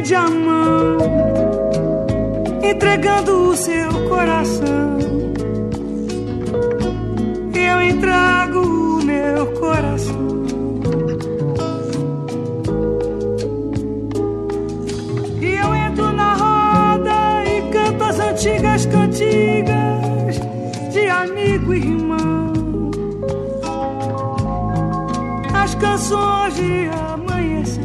estende a mão, entregando o seu coração. Eu entrego o meu coração. E eu entro na roda e canto as antigas cantigas de amigo e irmão, as canções de amanhecer,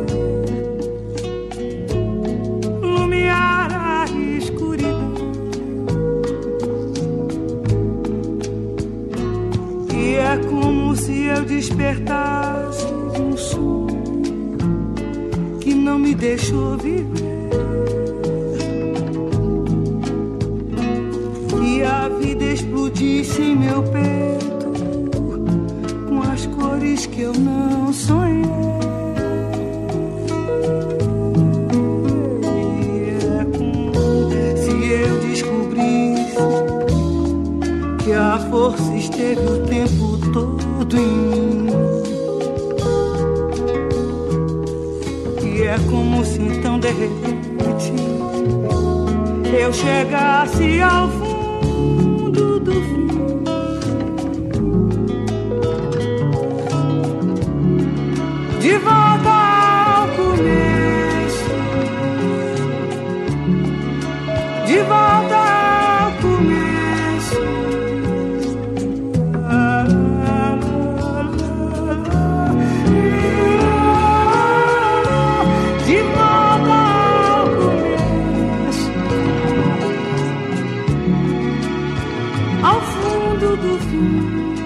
lumiar a escuridão. E é como se eu despertasse de um sonho que não me deixou viver. E a vida explodisse em meu peito com as cores que eu não sonhei. E é como se eu descobrisse que a força esteve o tempo todo em mim. E é como se então de repente eu chegasse ao fundo do fim. De volta ao começo, de volta ao começo. De volta ao começo, ao fundo do fim.